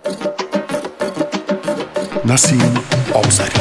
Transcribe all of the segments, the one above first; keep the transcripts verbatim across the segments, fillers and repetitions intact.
Nasim Avzari.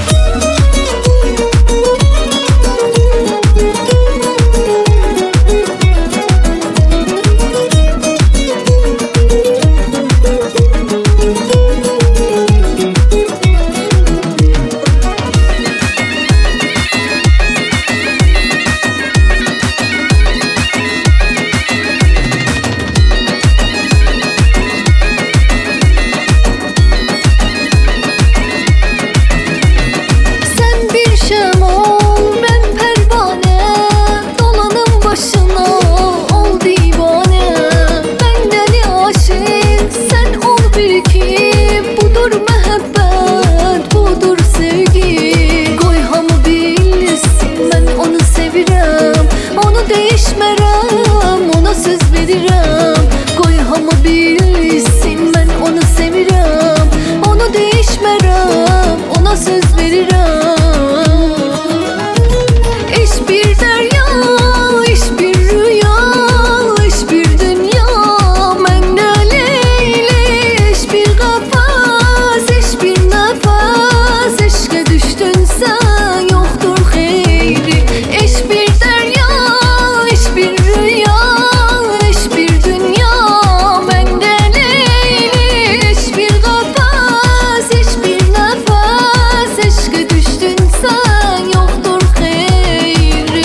Değişmerəm, ona söz verirəm. Qoy hamı bilsin, mən onu sevirəm. Onu değişmerəm, ona söz verirəm. İş bir derya, iş bir rüya, iş bir dünya. Məndə Leyli, iş bir qafas, iş bir nəfəs. Eşqə düşdün sən, yoxdur xeyri. İş bir derya, bir rüya, iş bir dünya. Məndə Leyli, iş bir qafas, iş bir nəfəs. Eşqə düşdün sən, yoxdur xeyri.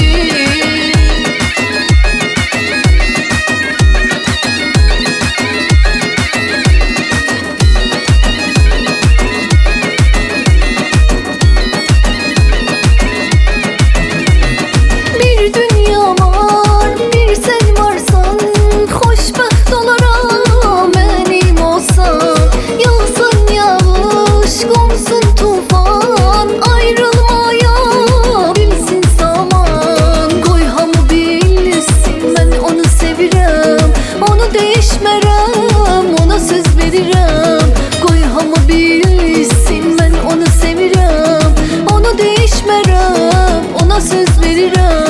Bir dünya var, bir sen varsan, xoşbəxt olaram mənim olsan. Yağsın yağış, qonsun tufan, ayrılmaya bilsin zaman. Qoy hamı bilsin, mən onu sevirəm. Onu değişmerəm, ona söz verirəm. Qoy hamı bilsin, mən onu sevirəm. Onu değişmerəm, ona söz verirəm.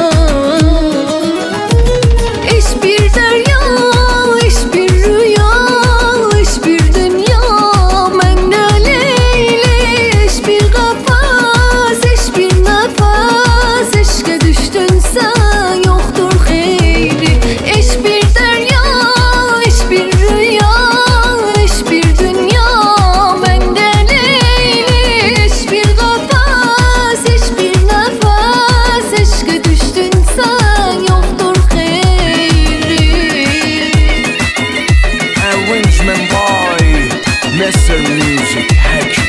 Bir derya, iş bir rüya, iş bir dünya. Məndə Leyli, iş bir qafas, iş bir nəfəs. Eşqə düşdün sən, yoxdur xeyri. İş bir derya, iş bir rüya, iş bir dünya. Məndə Leyli, iş bir qafas, iş bir nəfəs. Eşqə düşdün sən, yoxdur xeyri. Arrangement by Messer Music Hack.